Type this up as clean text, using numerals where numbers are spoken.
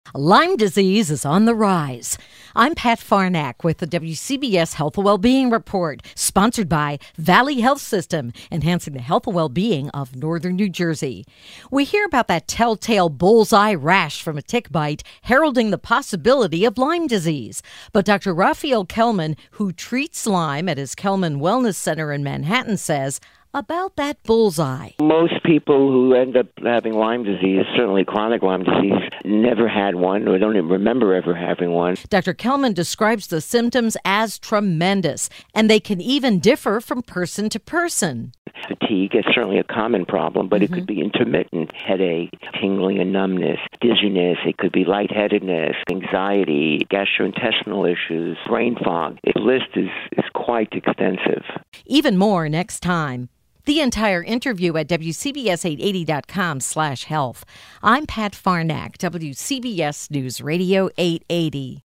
Lyme disease is on the rise. I'm Pat Farnack with the WCBS Health and Wellbeing Report, sponsored by Valley Health System, enhancing the health and well-being of northern New Jersey. We hear about that telltale bullseye rash from a tick bite, heralding the possibility of Lyme disease. But Dr. Raphael Kelman, who treats Lyme at his Kelman Wellness Center in Manhattan, says about that bullseye. Most people who end up having Lyme disease, certainly chronic Lyme disease, never had one or don't even remember ever having one. Dr. Kelman describes the symptoms as tremendous, and they can even differ from person to person. Fatigue is certainly a common problem, but it could be intermittent headache, tingling and numbness, dizziness. It could be lightheadedness, anxiety, gastrointestinal issues, brain fog. The list is quite extensive. Even more next time. The entire interview at WCBS880.com/health. I'm Pat Farnack, WCBS News Radio 880.